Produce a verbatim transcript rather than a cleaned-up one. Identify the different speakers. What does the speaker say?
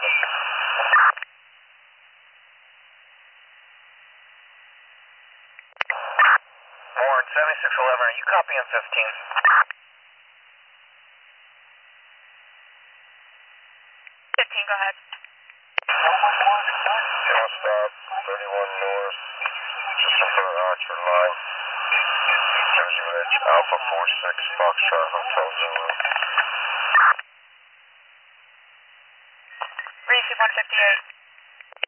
Speaker 1: Warren, seventy-six eleven, are you copying fifteen?
Speaker 2: fifteen, go ahead.
Speaker 1: Tail stop, thirty-one north, just in front of Oxford line. Jersey Ridge, Alpha four six, Foxtrot Hotel Zulu.
Speaker 2: Receive one fifty-eight.